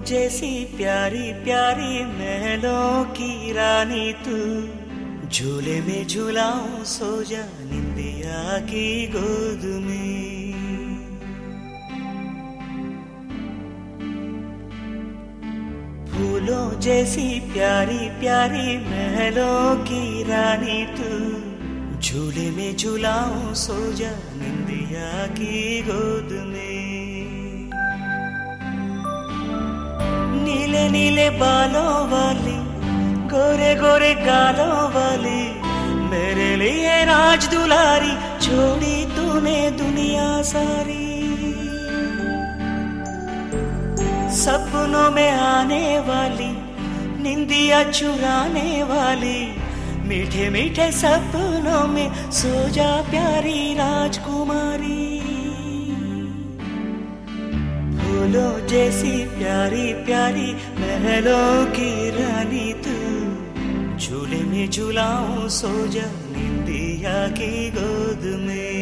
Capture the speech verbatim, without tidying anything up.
जैसी प्यारी प्यारी महलों की रानी तू, झूले में झूलाऊं सो जा निंदिया की गोद में। फूलों जैसी प्यारी प्यारी महलों की रानी तू, झूले में झूलाऊं सो जा निंदिया की गोद में। नीले नीले बालों वाली, गोरे गोरे गालों वाली, मेरे लिए राज दुलारी, छोड़ी तूने दुनिया सारी। सपनों में आने वाली, निंदिया चुराने वाली, मीठे मीठे सपनों में सो जा प्यारी राजकुमारी। फूलों जैसी प्यारी प्यारी महलों की रानी तू, झूले में झूलाऊं सो जा निंदिया की गोद में।